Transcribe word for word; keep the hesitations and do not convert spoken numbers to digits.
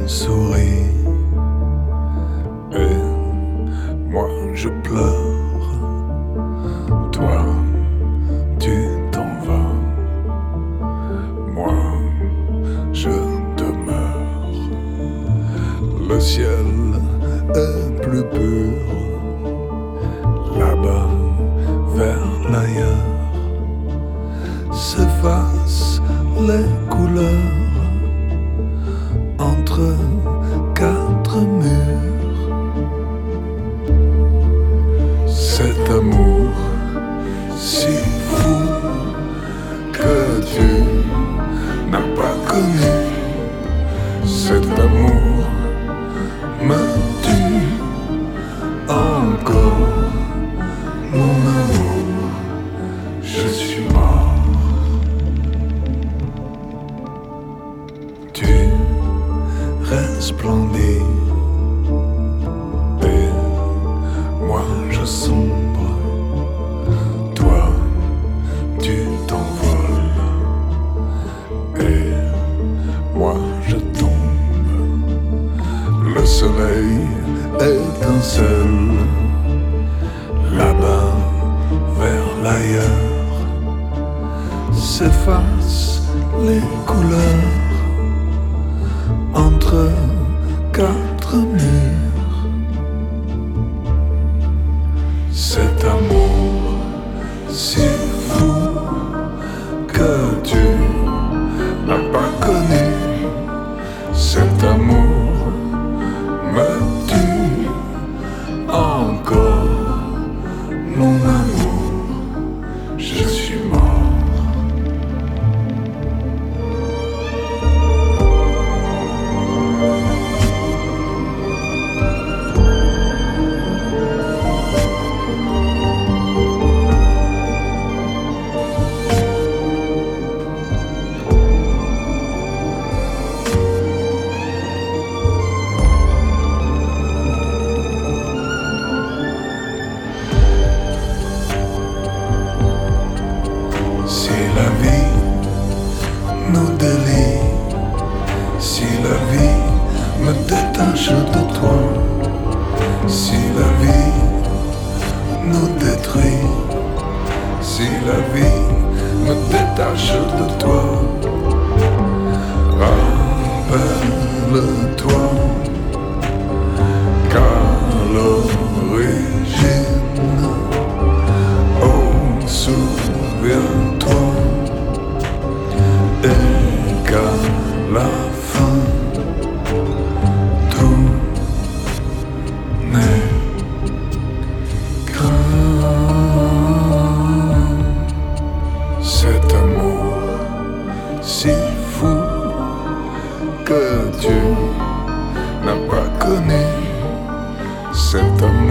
souris et moi je pleure. Toi, tu t'en vas, moi je demeure. Le ciel est plus pur là-bas vers l'ailleurs. S'effacent les couleurs entre quatre murs. Cet amour si fou que tu n'as pas connu, cet amour me tue encore. Mon amour, je suis mort. Tu resplendis et moi je sombre. Toi, tu t'envoles et moi je tombe. Le soleil étincelle là-bas vers l'ailleurs. S'effacent les couleurs entre quatre murs. Cet amour si fou que tu n'as pas connu, cet amour me tue encore. Mon amour, je suis mort. Si la vie nous délie, si la vie me détache de toi, si la vie nous détruit, si la vie me détache de toi, rappelle-toi qu'à l'origine, oh souviens-toi, et qu'à la fin tout n'est qu'un. Cet amour si fou que tu n'as pas connu, cet amour